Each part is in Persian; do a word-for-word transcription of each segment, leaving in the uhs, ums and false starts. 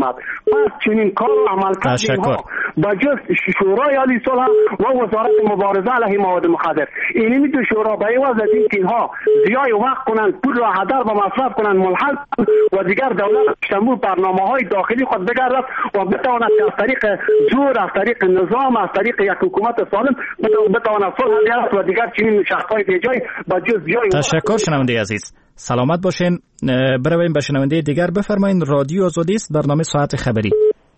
آمد. پس چنین کار و عملکرد اینها با جز شورای عالی صلح و وزارت مبارزه علیه مواد مخدر، اینمی دو شورا به عوض از این که اینها ضیاع وقت کنند، پول را هدر و مصرف کنند، ملحق و دیگر دولت شمول برنامه‌های داخلی خود بگردد و بتواند از طریق زور، از طریق نظام، از طریق یک حکومت سالم بتواند صلح بیارد و دیگر چنین شخص‌های بیجای با جز ضیاع. تشکر شنونده عزیز، سلامت باشین. برویم به شنونده دیگر. بفرمایید. رادیو آزادی است، برنامه ساعت خبری.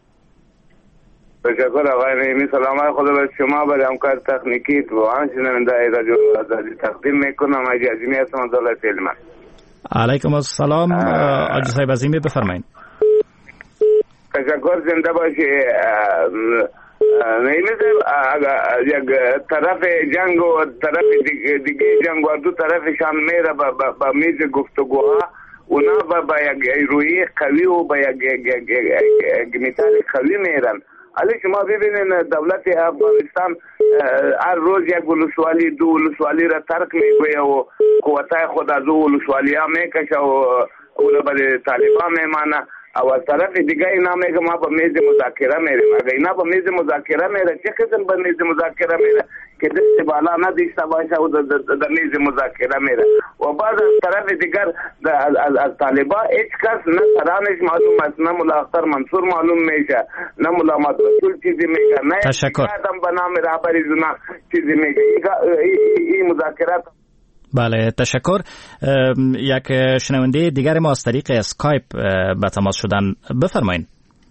تشکر آقای نعیمی. سلامت خدا به شما، به همکار تکنیکی و آن شنونده رادیو آزادی تقدیم میکنم. حاجی عظیمی هستم از دولت علم. علیکم السلام حاجی صاحب عظیمی، بفرمایید. تشکر، زنده باشی. نعیمی صاحب، یک طرف جنگ و طرف دیگه جنگ و دو طرفش هم میره با میز گفتگوها، اونا با یک روی قوی و با یک مثال قوی میرن. حالا شما ببینین دولت افغانستان هر روز یک ولسوالی دو ولسوالی را ترک میگویه و قوتای خود از او ولسوالی ها میکشه و اونا به طالبان میمانه، او از طرف دیگه اینا میگه ما با میز مذاکره میریم. اگه اینا با میز مذاکره میره، چه قسم با میز مذاکره میره که دست بالا نداشته باشه و در میز مذاکره میره. و بعد از طرف دیگر از, از طالبان هیچ کس نه سرانش معلوم است، نه ملا اختر منصور معلوم میشه، نه ملا محمد رسول چیزی میگه، نه آدم به نام رهبری زنا چیزی میگه. این مذاکرات. بله، تشکر. یک شنونده دیگر ما از طریق اسکایپ به تماس شدن. بفرمایید.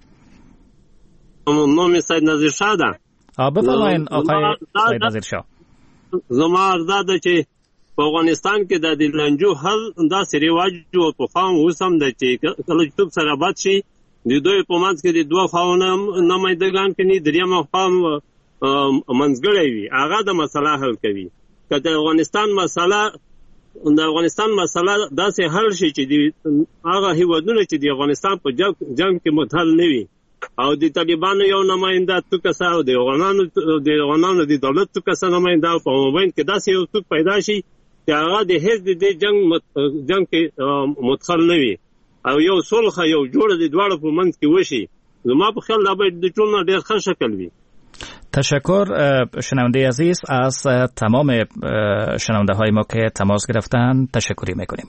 نام سید نظیر شاه ده. بفرمایید آقای سید نظیر شاه. زما عرضه ده چې په افغانستان کې د لنجو هر داسې رواج او پخوان اوس هم ده چې کله چې څوک سره بد شي د دوی په منځ کې د دوه خواونه نمایندګان کني، درېیمه خوا منځګړی وي، هغه د مسله حل کوي. که د افغانستان مسله د افغانستان مسله داسې حل شي چې هغه هیوادونه چې د افغانستان په جنگ کې متحل نه وي او د طالبانو یو نماینده تو کسه او د افغانانو د افغانانو د دولت تو کسه نماینده په موبایل کې داسې یو څوک پیدا شي چې هغه د هیڅ د جنگ جنگ کې متحل نه وي او یو صلح یو جوړه د دواړو په منځ کې وشي، زما په خیال دا باید د ټول نه ډېر ښه شکل وي. تشکر شنونده عزیز. از تمام شنونده های ما که تماس گرفتن تشکری میکنیم.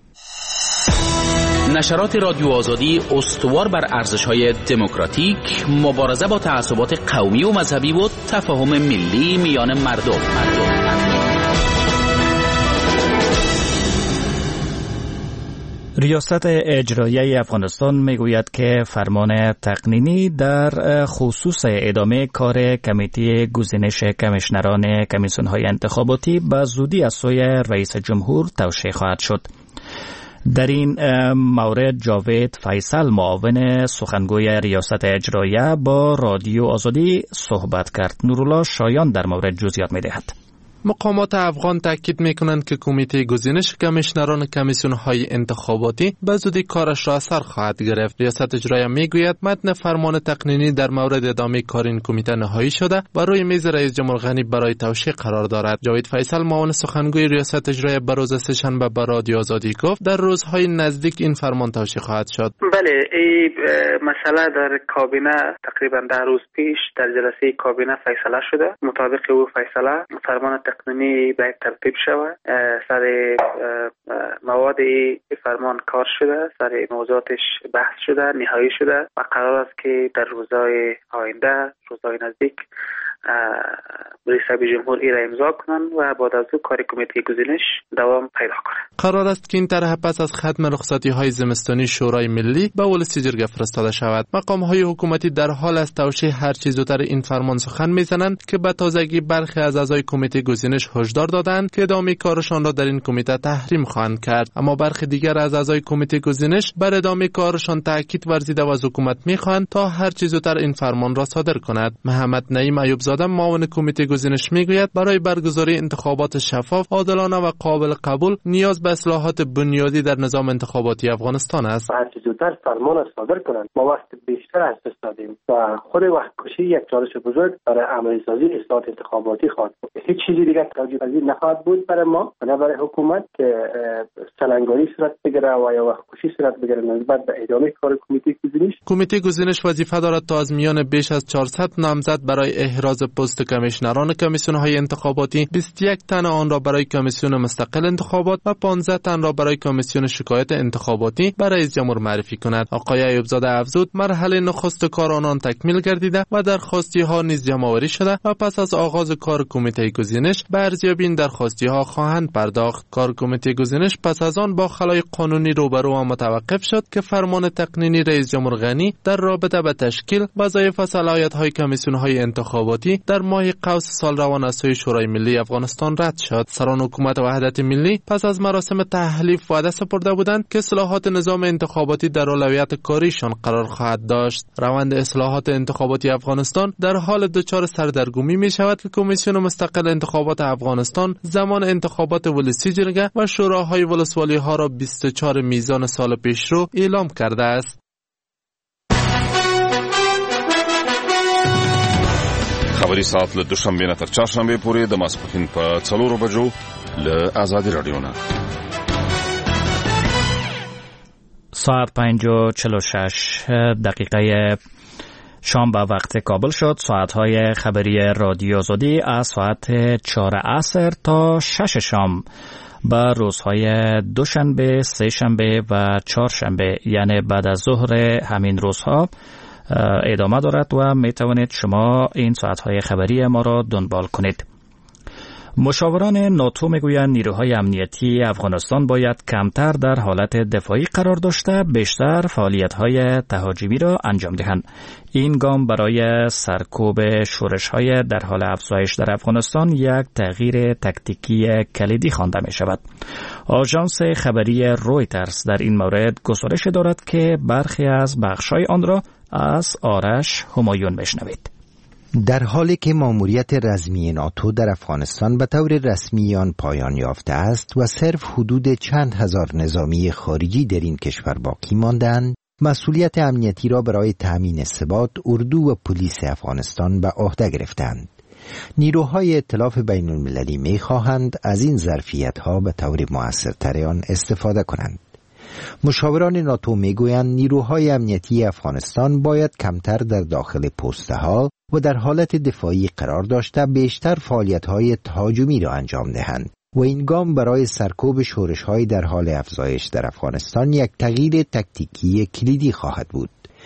نشرات رادیو آزادی استوار بر ارزش‌های دموکراتیک، مبارزه با تعصبات قومی و مذهبی و تفاهم ملی میان مردم. مردم. ریاست اجرایی افغانستان میگوید که فرمان تقنینی در خصوص ادامه کار کمیته گزینش کمیشنران کمیسیون‌های انتخاباتی به زودی از سوی رئیس جمهور توشیح خواهد شد. در این مورد جاوید فیصل معاون سخنگوی ریاست اجرایی با رادیو آزادی صحبت کرد. نورالله شایان در مورد جزئیات می‌دهد. مقامات افغان تاکید میکنند که کمیته گزینش کمیشنران کمیسیون‌های انتخاباتی به زودی کارش را سر خواهد گرفت. ریاست اجرایی میگوید متن فرمان تقنینی در مورد ادامه کار این کمیته نهایی شده و روی میز رئیس جمهور غنی برای توشیح قرار دارد. جاوید فیصل معاون سخنگوی ریاست اجرایی به روز سه‌شنبه به رادیو آزادی گفت در روزهای نزدیک این فرمان توشیح خواهد شد. بله، این مسئله در کابینه تقریبا ده روز پیش در جلسه کابینه فیصله شده. مطابق او فیصله فرمان تقنینی باید ترتیب شود، سر مواد فرمان کار شده، سر موضوعاتش بحث شده، نهایی شده و قرار است که در روزهای آینده، روزهای نزدیک رئیس جمهور ای را امضا کنند و بعد از او کار کمیته گزینش دوام پیدا کنه. قرار است که این طرح پس از ختم رخصتی های زمستانی شورای ملی به ولسی جرگه فرستاده شود. مقام های حکومتی در حال از توشیح هر چه زودتر این فرمان سخن میزنند که به تازگی برخی از اعضای کمیته گزینش هشدار دادند که ادامه کارشان را در این کمیته تحریم خواهند کرد، اما برخی دیگر از اعضای کمیته گزینش بر ادامه کارشان تاکید ورزیده و از حکومت میخواهند تا هر چه زودتر این فرمان را صادر کند. محمد نعیم ایوب زاده معاون کمیته گزینش میگوید برای برگزاری انتخابات شفاف، عادلانه و قابل قبول نیاز به اصلاحات بنیادی در نظام انتخاباتی افغانستان است. هر چه زودتر فرمان صادر کنند. ما وقت بیشتر از دادیم و خود وقت کشی یک چالش بزرگ برای عملی سازی اصلاحات انتخاباتی خواهد بود. هیچ چیزی دیگر توجیه پذیر نخواهد بود برای ما و نه برای حکومت که سلنگاری صورت بگیره و یا وقت کشی صورت بگیره نسبت به ادامه کار کمیته گزینش. کمیته گزینش وظیفه دارد تا از میان بیش از چهارصد نامزد برای احراز پست کمیشنران کمیسیون‌های انتخاباتی بیست و یک تن آن را برای کمیسیون مستقل انتخابات و پانزده تن را برای کمیسیون شکایت انتخاباتی برای رئیس جمهور معرفی کند. آقای ایوب زاده افزود مرحله نخست کار آنان تکمیل گردیده و درخواستی ها نیز جمع‌آوری شده و پس از آغاز کار کمیته گزینش به ارزیابی این درخواستی ها خواهند پرداخت. کار کمیته گزینش پس از آن با خلای قانونی روبرو و متوقف شد که فرمان تقنینی رئیس جمهور غنی در رابطه به تشکیل وظایف و صلاحیت‌های کمیسیون‌های انتخاباتی در ماه قوس سال روان از سوی شورای ملی افغانستان رد شد. سران حکومت وحدت ملی پس از مراسم تحلیف وعده سپرده بودند که اصلاحات نظام انتخاباتی در اولویت کاریشان قرار خواهد داشت. روند اصلاحات انتخاباتی افغانستان در حال دچار سردرگمی می شود که کمیسیون مستقل انتخابات افغانستان زمان انتخابات ولسی جرگه و شوراهای ولسوالی ها را بیست و چهار میزان سال پیشرو اعلام کرده است. خبری ساعت له دوشنبه نه تر چهارشنبه پورې د ماسپښین په څلورو بجو له آزادی رادیو نه. ساعت پنج و چهل و شش دقیقه شام به وقت کابل شد. ساعتهای خبری رادیو آزادی از ساعت چهار عصر تا شش شام به روزهای دوشنبه، سه شنبه و چهارشنبه یعنی بعد از ظهر همین روزها ادامه دارد و می توانید شما این ساعتهای خبری ما را دنبال کنید. مشاوران ناتو میگویند نیروهای امنیتی افغانستان باید کمتر در حالت دفاعی قرار داشته بیشتر فعالیت‌های تهاجمی را انجام دهند. این گام برای سرکوب شورش‌های در حال افزایش در افغانستان یک تغییر تاکتیکی کلیدی خوانده می‌شود. آژانس خبری رویترز در این مورد گزارش دارد که برخی از بخش‌های آن را از آرش همایون بشنوید. در حالی که ماموریت رزمی ناتو در افغانستان به طور رسمی آن پایان یافته است و صرف حدود چند هزار نظامی خارجی در این کشور باقی ماندند، مسئولیت امنیتی را برای تأمین ثبات اردو و پلیس افغانستان به عهده گرفتند. نیروهای ائتلاف بین المللی می خواهند از این ظرفیت‌ها به طور مؤثرتر آن استفاده کنند. مشاوران ناتو میگویند نیروهای امنیتی افغانستان باید کمتر در داخل پست‌ها و در حالت دفاعی قرار داشته بیشتر فعالیت‌های تهاجمی را انجام دهند و این گام برای سرکوب شورش‌های در حال افزایش در افغانستان یک تغییر تاکتیکی کلیدی خواهد بود.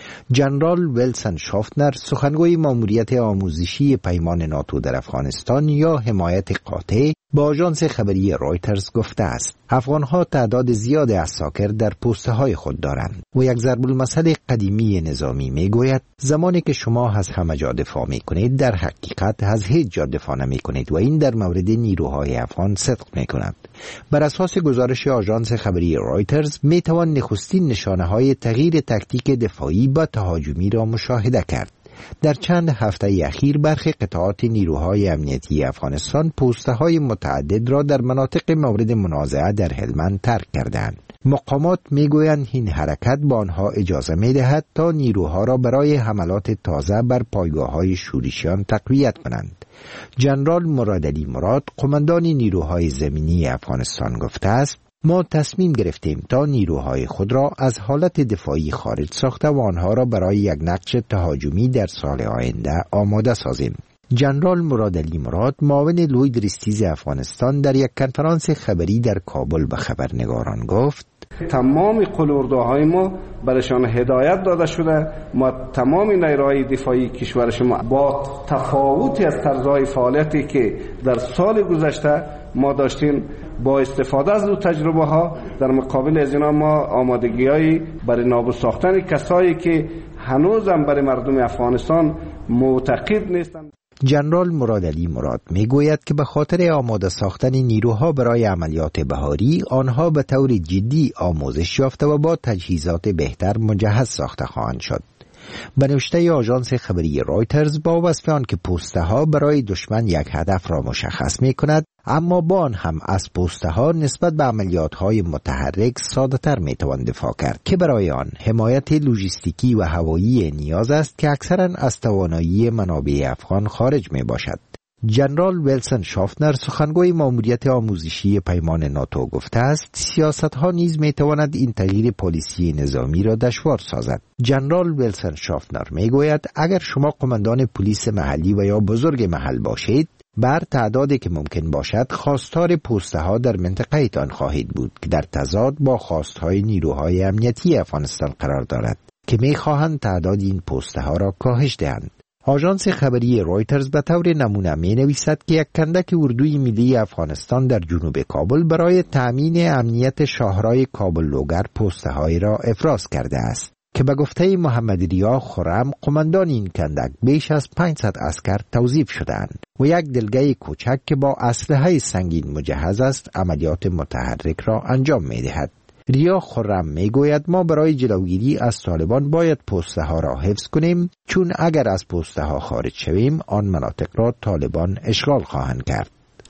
جنرال ویلسن شافتنر سخنگوی ماموریت آموزشی پیمان ناتو در افغانستان یا حمایت قاطع با آژانس خبری رویترز گفته است افغانها تعداد زیاد عساکر در پست‌های خود دارند و یک ضرب المثل قدیمی نظامی میگوید زمانی که شما از همه جا دفاع میکنید در حقیقت از هیچ جا دفاع نمیکنید و این در مورد نیروهای افغان صدق میکند. بر اساس گزارش آژانس خبری رویترز میتوان نخستین نشانه‌های تغییر تاکتیک دفاعی با تهاجمی را مشاهده کرد. در چند هفته اخیر برخی قطعات نیروهای امنیتی افغانستان پست‌های متعدد را در مناطق مورد منازعه در هلمند ترک کردند. مقامات میگویند این حرکت با آنها اجازه میدهد تا نیروها را برای حملات تازه بر پایگاه‌های شورشیان تقویت کنند. جنرال مرادعلی مراد قماندان نیروهای زمینی افغانستان گفته است ما تصمیم گرفتیم تا نیروهای خود را از حالت دفاعی خارج ساخته و آنها را برای یک نقش تهاجمی در سال آینده آماده سازیم. جنرال مرادعلی مراد معاون لوید ریستیز افغانستان در یک کنفرانس خبری در کابل به خبرنگاران گفت تمام قلوردوهای ما برشان هدایت داده شده. ما تمام نیروهای دفاعی کشور شما با تفاوتی از طرزهای فعالیتی که در سال گذشته ما داشتیم با استفاده از دو تجربه ها در مقابل از اینا ما آمادگی‌های برای نابود ساختن کسایی که هنوزم برای مردم افغانستان معتقد نیستند. جنرال مرادعلی مراد میگوید که به خاطر آماده ساختن نیروها برای عملیات بهاری آنها به طور جدی آموزش یافته و با تجهیزات بهتر مجهز ساخته خواهند شد. به نوشته آژانس خبری رایترز با وصف آن که پوسته ها برای دشمن یک هدف را مشخص می کند، اما با آن هم از پوسته ها نسبت به عملیات های متحرک ساده تر می توان دفاع کرد که برای آن حمایت لوجستیکی و هوایی نیاز است که اکثرا از توانایی منابع افغان خارج می باشد. جنرال ویلسون شافنر سخنگوی ماموریت آموزشی پیمان ناتو گفته است سیاست ها نیز می تواند این تغییر پلیسی نظامی را دشوار سازد. جنرال ویلسون شافنر می گوید اگر شما قماندان پلیس محلی و یا بزرگ محل باشید، بر تعدادی که ممکن باشد خواستار پوسته ها در منطقه ایتان خواهید بود که در تضاد با خواستهای نیروهای امنیتی افغانستان قرار دارد که می خواهند تعداد این پوسته ها را کاهش دهند. آژانس خبری رایترز به طور نمونه می نویسد که یک کندک اردوی ملی افغانستان در جنوب کابل برای تأمین امنیت شاهرای کابل لوگر پوسته های را افراز کرده است که به گفته محمد ریا خرم قماندان این کندک بیش از پانصد عسکر توظیف شدند و یک دلگه کوچک که با اسلحه سنگین مجهز است عملیات متحرک را انجام می دهد. ریا خرم می گوید ما برای جلوگیری از طالبان باید پوسته ها را حفظ کنیم، چون اگر از پوسته ها خارج شویم آن مناطق را طالبان اشغال خواهند کرد.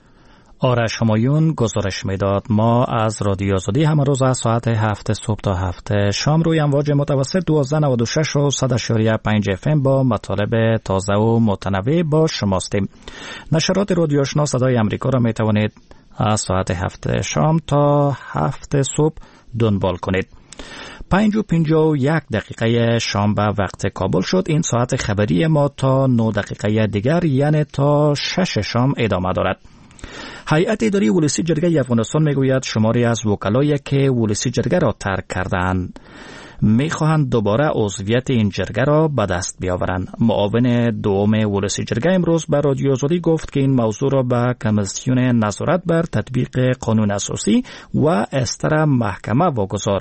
آرش همایون گزارش میداد. ما از رادیو آزادی همه روز از ساعت هفت صبح تا هفت شام روی امواج متوسط دوازده نود و شش و صد و اشاره پنج اف ام با مطالب تازه و متنوع با شماستیم. نشرات رادیو آشنا صدای امریکا را می توانید از ساعت هفت شام تا هفت صبح دنبال کنید. پنج و پنجاه و یک دقیقه شام به وقت کابل شد. این ساعت خبری ما تا نه دقیقه دیگر یعنی تا شش شام ادامه دارد. هیئت اداری ولسی جرگه افغانستان میگوید شماری از وکلایی که ولسی جرگه را ترک کردند میخواهند دوباره عضویت این جرگه را به دست بیاورند. معاون دوم ولسی جرگه امروز به رادیو آزادی گفت که این موضوع را به کمیسیون نظارت بر تطبیق قانون اساسی و استر محکمه واگذار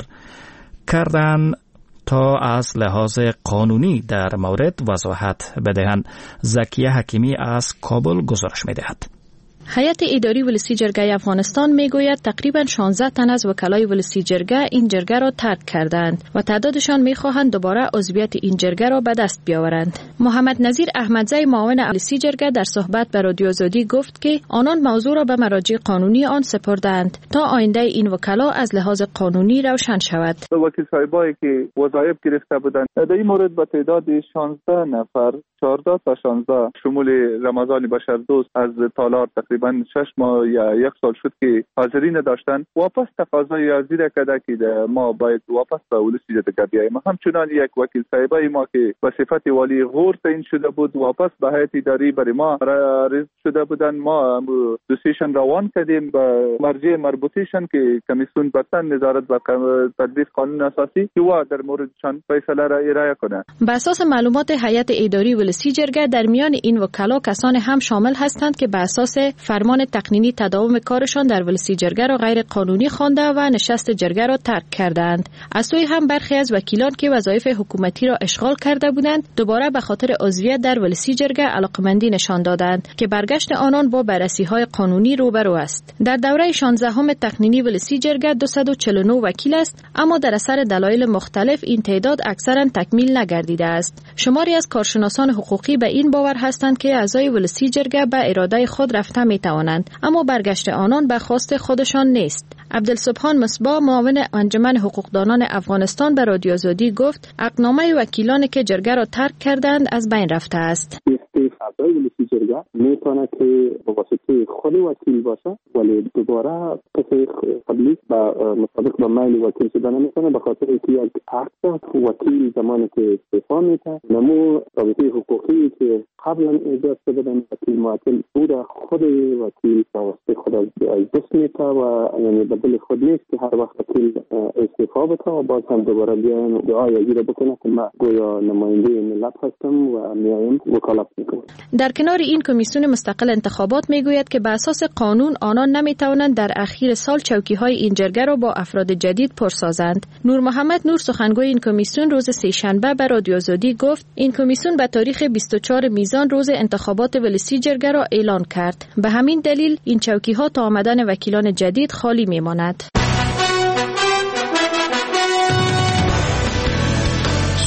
کردند تا از لحاظ قانونی در مورد وضاحت بدهند. زکیه حکیمی از کابل گزارش میدهد. هیئت اداری ولسی جرگه افغانستان میگوید تقریبا شانزده تن از وکلای ولسی جرگه این جرگه را ترک کردند و تعدادشان میخواهند دوباره عضویت این جرگه را به دست بیاورند. محمد نظیر احمدزی معاون ولسی جرگه در صحبت به رادیو آزادی گفت که آنان موضوع را به مراجع قانونی آن سپردند تا آینده این وکلا از لحاظ قانونی روشن شود. وکیل صاحبایی که وظایف گرفته بودند در این مورد به تعداد شانزده نفر چهارده تا شانزده شمول رمضان بشردوست از تالار تقریبا شش ماه یا یک سال شد که حاضرین داشتن واپس تقاضای عزیز کرده که ما باید واپس به ولسی جرگه بیاییم. همچنان یک وکیل صاحبای ما که به صفت والی غور تعیین شده بود واپس به هیئت اداری برای ما عرض شده بودن. ما دوسیشن روان کردیم به مرجع مربوطیشن که کمیسیون برتن نظارت بر تطبیق قانون اساسی که و در موردشان فیصله را ارائه کنه. به اساس معلومات هیئت اداری ولسی جرگه در میان این وکلا کسان هم شامل هستند که به اساس فرمان تقنینی تداوم کارشان در ولسی جرگه را غیر قانونی خوانده و نشست جرگه را ترک کردند. از سوی هم برخی از وکیلان که وظایف حکومتی را اشغال کرده بودند دوباره به خاطر عضویت در ولسی جرگه علاقمندی نشان دادند که برگشت آنان با بررسی‌های قانونی روبرو است. در دوره شانزدهم تقنینی ولسی جرگه دویست و چهل و نه وکیل است، اما در اثر دلایل مختلف این تعداد اکثرا تکمیل نگردیده است. شماری از کارشناسان حقوقی به این باور هستند که اعضای ولسی جرگه به اراده خود رفته می توانند، اما برگشت آنان به خواست خودشان نیست. عبدالسبحان مصباح معاون انجمن حقوقدانان افغانستان به رادیو آزادی گفت اقنامه وکیلانی که جرگه را ترک کردند از بین رفته است. اعضای ولسی جرگه میتونه که به واسطه خود وکیل باشه ولی دوباره کسی قبلی با مطابق با میل وکیل شدن نمیتونه به خاطر اینکه یک عقد وکیل زمانی که استعفا میده نمو رابطه حقوقی که قبلا ایجاد شده در وکیل معطل بود خود وکیل به واسطه خود از دست میده و یعنی بدل خود نیست که هر وقت وکیل استعفا بده و باز هم دوباره بیاین دعای اجرا بکنه که من گویا نماینده ملت هستم و میایم وکالت میکنم. در کنار این کمیسیون مستقل انتخابات میگوید که به اساس قانون آنان نمیتوانند در اخیر سال چوکی‌های این جرگه را با افراد جدید پرسازند. نور محمد نور سخنگوی این کمیسیون روز سه‌شنبه به رادیو آزادی گفت این کمیسیون به تاریخ بیست و چهارم میزان روز انتخابات ولسی جرگه را اعلان کرد. به همین دلیل این چوکی‌ها تا آمدن وکیلان جدید خالی میماند.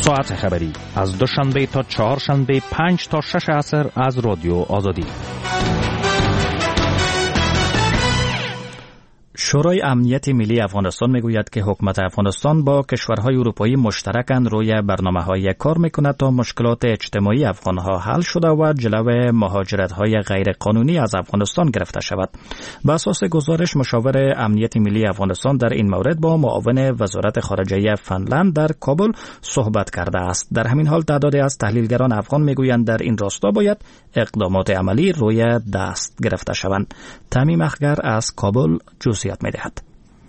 ساعت خبری از دوشنبه تا چهارشنبه پنج تا شش عصر از رادیو آزادی. شورای امنیت ملی افغانستان میگوید که حکومت افغانستان با کشورهای اروپایی مشترکاً روی برنامه‌های کار میکند تا مشکلات اجتماعی افغانها حل شده و جلو مهاجرت‌های غیر قانونی از افغانستان گرفته شود. بر اساس گزارش مشاور امنیت ملی افغانستان در این مورد با معاون وزارت خارجه فنلند در کابل صحبت کرده است. در همین حال تعدادی از تحلیلگران افغان میگویند در این راستا باید اقدامات عملی روی دست گرفته شوند. تمیم اخگر از کابل جزئیات می‌دهد.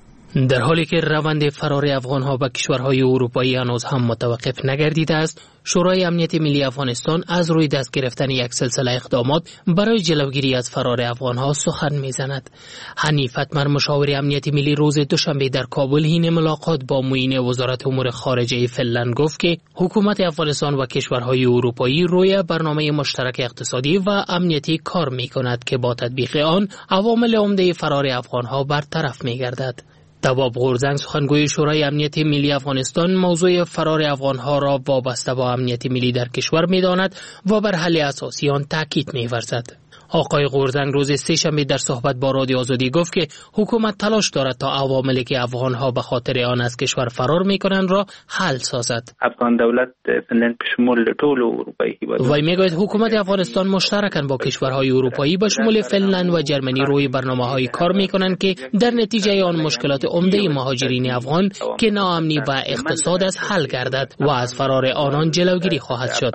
در حالی که روند فرار افغان‌ها به کشورهای اروپایی هنوز هم متوقف نگردیده است، شورای امنیت ملی افغانستان از روی دست گرفتن یک سلسله اقدامات برای جلوگیری از فرار افغان‌ها سخن می‌زند. حنیف اتمر مشاور امنیت ملی روز دوشنبه در کابل حین ملاقات با معین وزارت امور خارجه فنلند گفت که حکومت افغانستان و کشورهای اروپایی روی برنامه مشترک اقتصادی و امنیتی کار می‌کند که با تطبیق آن عوامل عمده فرار افغان‌ها برطرف می‌گردد. دواب غورزنگ سخنگوی شورای امنیت ملی افغانستان موضوع فرار افغانها را وابسته با امنیت ملی در کشور می‌داند و بر حل اساسی آن تاکید می‌ورزد. آقای غورزنگ روز سه‌شنبه در صحبت با رادیو آزادی گفت که حکومت تلاش دارد تا عواملی که افغانها به خاطر آن از کشور فرار می‌کنند را حل سازد. افغان دولت فنلند به شمول ټول اروپایی هیوادات وی میگوید حکومت افغانستان مشترکاً با کشورهای اروپایی به شمول فنلند و جرمنی روی برنامه‌های کار می‌کنند که در نتیجه آن مشکلات عمده مهاجرین افغان که ناامنی و اقتصاد است حل گردد و از فرار آنان جلوگیری خواهد شد.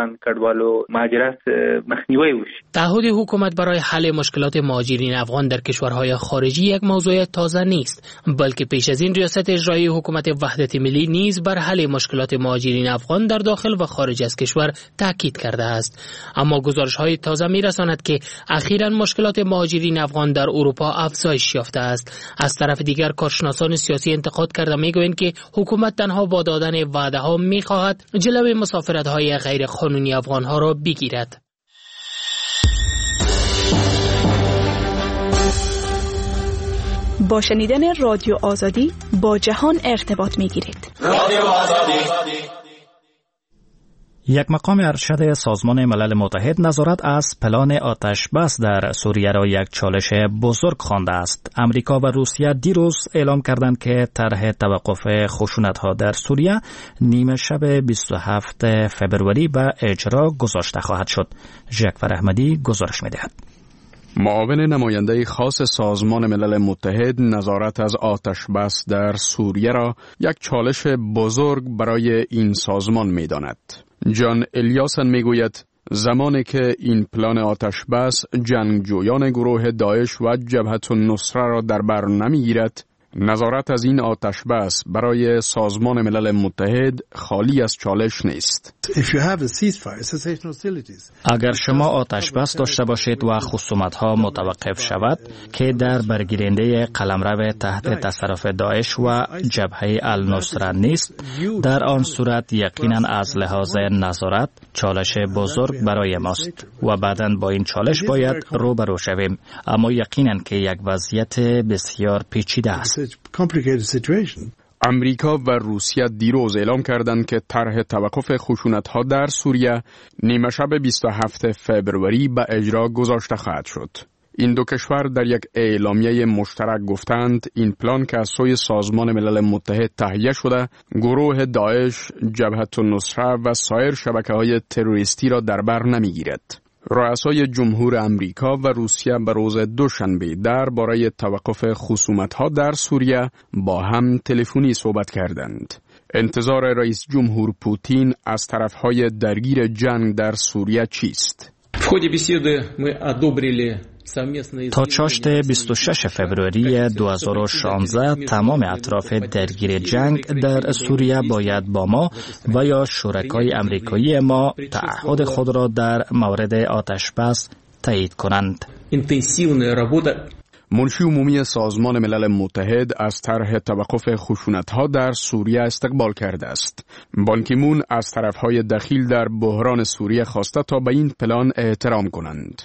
مهاجرت مخنیوی وشي. تعهد حکومت برای حل مشکلات مهاجرین افغان در کشورهای خارجی یک موضوع تازه نیست، بلکه پیش از این ریاست اجرایی حکومت وحدت ملی نیز بر حل مشکلات مهاجرین افغان در داخل و خارج از کشور تاکید کرده است. اما گزارش‌های تازه می‌رساند که اخیراً مشکلات مهاجرین افغان در اروپا افزایش یافته است. از طرف دیگر کارشناسان سیاسی انتقاد کرده می‌گویند که حکومت تنها با دادن وعده‌ها می‌خواهد جلوی مسافرت‌های غیر قانونی افغان‌ها را بگیرد. با شنیدن رادیو آزادی با جهان ارتباط می‌گیرید. رادیو آزادی. یک مقام ارشد سازمان ملل متحد نظارت از پلان آتش بس در سوریه را یک چالش بزرگ خوانده است. امریکا و روسیه دیروز اعلام کردند که طرح توقف خشونت‌ها در سوریه نیمه شب بیست و هفتم فوریه به اجرا گذاشته خواهد شد. ژاک احمدی گزارش می‌دهد. معاون نماینده خاص سازمان ملل متحد نظارت از آتش بس در سوریه را یک چالش بزرگ برای این سازمان می داند. جان الیاسن می گوید زمانی که این پلان آتش بس جنگجویان گروه داعش و جبهة النصره را در بر نمی گیرد، نظارت از این آتش بس برای سازمان ملل متحد خالی از چالش نیست. اگر شما آتش بس داشته باشید و خصومت‌ها متوقف شود که در برگیرنده قلمرو تحت تصرف داعش و جبهه النصره نیست، در آن صورت یقیناً از لحاظ نظارت چالش بزرگ برای ماست و بعداً با این چالش باید روبرو شویم، اما یقیناً که یک وضعیت بسیار پیچیده است. امریکا و روسیه دیروز اعلام کردند که طرح توقف خشونت‌ها در سوریه نیمه شب بیست و هفتم فوریه به اجرا گذاشته خواهد شد. این دو کشور در یک اعلامیه مشترک گفتند این پلان که از سوی سازمان ملل متحد تهیه شده، گروه داعش، جبهة النصره و سایر شبکه‌های تروریستی را در بر نمی‌گیرد. رؤسای جمهور امریکا و روسیه به روز دوشنبه درباره توقف خصومت‌ها در سوریه با هم تلفنی صحبت کردند. انتظار رئیس جمهور پوتین از طرف‌های درگیر جنگ در سوریه چیست؟ تا چاشت بیست و ششم فوریه دو هزار و شانزده تمام اطراف درگیر جنگ در سوریه باید با ما و یا شرکای امریکایی ما تعهد خود را در مورد آتش بس تایید کنند. منشی عمومی سازمان ملل متحد از طرح توقف خشونت‌ها در سوریه استقبال کرده است. بان کی مون از طرف‌های دخیل در بحران سوریه خواسته تا به این پلان احترام کنند.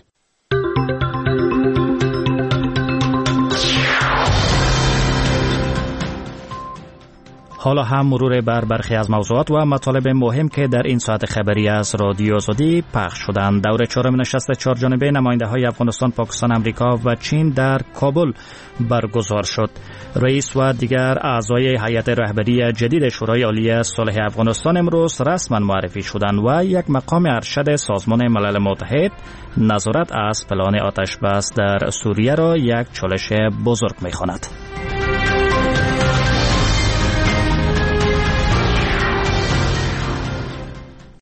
حالا هم مرور بر برخی از موضوعات و مطالب مهم که در این ساعت خبری از رادیو آزادی پخش شدند. دور چهارم نشست چهارجانبه نماینده‌های افغانستان، پاکستان، امریکا و چین در کابل برگزار شد. رئیس و دیگر اعضای هیئت رهبری جدید شورای عالی صلح افغانستان امروز رسما معرفی شدند و یک مقام ارشد سازمان ملل متحد نظارت از پلان آتش بس در سوریه را یک چالش بزرگ می‌خواند.